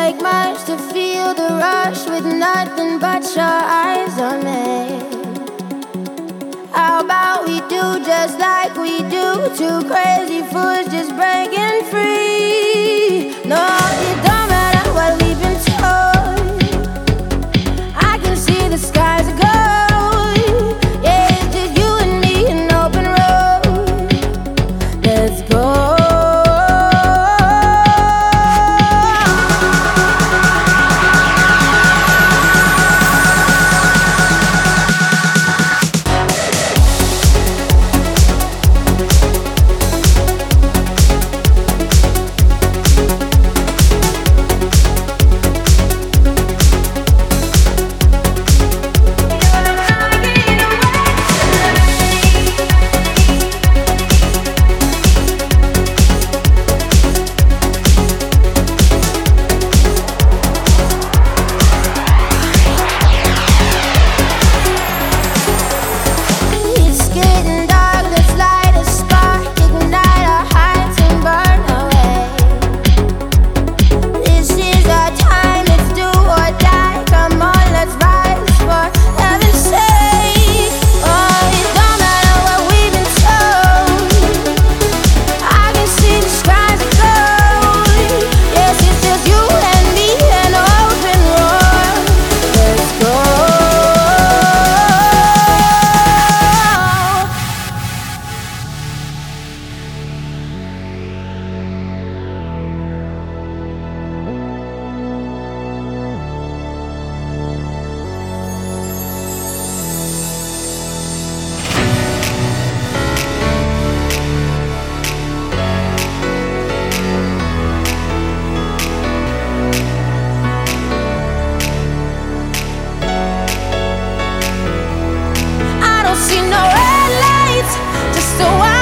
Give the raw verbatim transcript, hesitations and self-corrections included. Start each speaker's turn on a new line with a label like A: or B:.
A: take much to feel the rush with nothing but your eyes on me. How about we do just like we do, two crazy fools just breaking free. No, it don't matter what we've been told. I can see the skies are gold. Yeah, it's just you and me, an open road. Let's go. See no red lights, just a white